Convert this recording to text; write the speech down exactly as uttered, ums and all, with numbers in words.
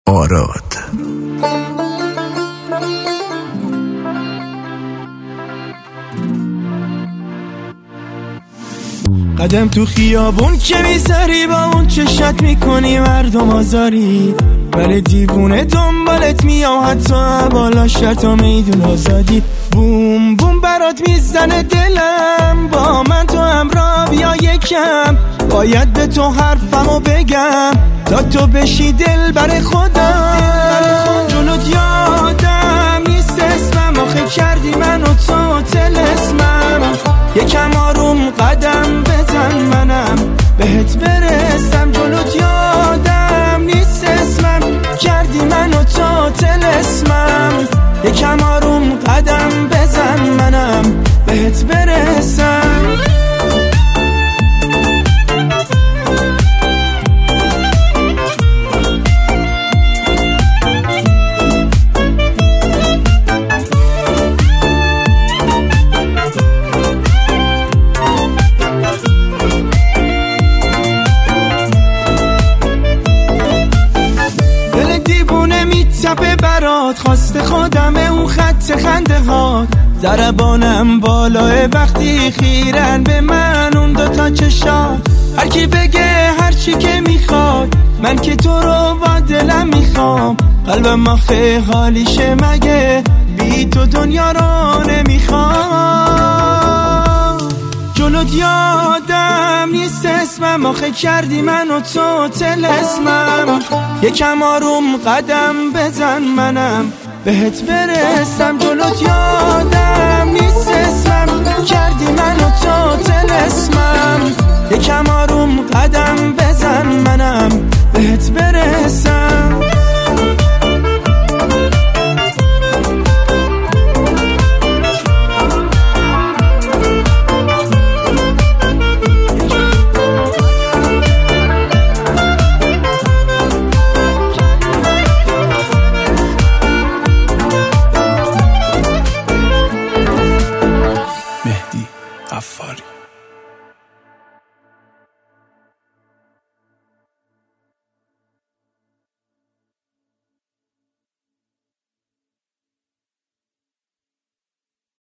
آراد. قدم تو خیابون که میذاری با اون چشات میکنی مردم آزاری، ولی دیوونه دنبالت میام حتی بالا شرط و میدون آزادی. بوم بوم برات میزنه دلم، با من تو همراه بیا یکم، باید به تو حرفمو بگم تا تو بشی دل بر خودم. جلوت یادم نیست اسمم، آخه کردی منو تو طلسمم. یکم آروم قدم بزن منم بهت برسم. جلوت یادم نیست اسمم، کردی منو تو طلسمم. یکم آروم قدم بزن منم بهت برسم. تپه برات خواسته خودم اون خط خنده ها، ضربانم بالاه وقتی خیرن به من اون دوتا چشات. هر کی بگه هر چی که میخواد، من که تو رو با دلم میخوام. قلبم آخه حالیشه مگه بی تو دنیا رو نمیخوام. جلوت یادم نیست اسمم، آخه کردی منو تو طلسمم. یکم آروم قدم بزن منم بهت برسم. جلوت یادم نیست اسمم، کردی منو تو طلسمم. یکم آروم قدم بزن منم بهت برسم.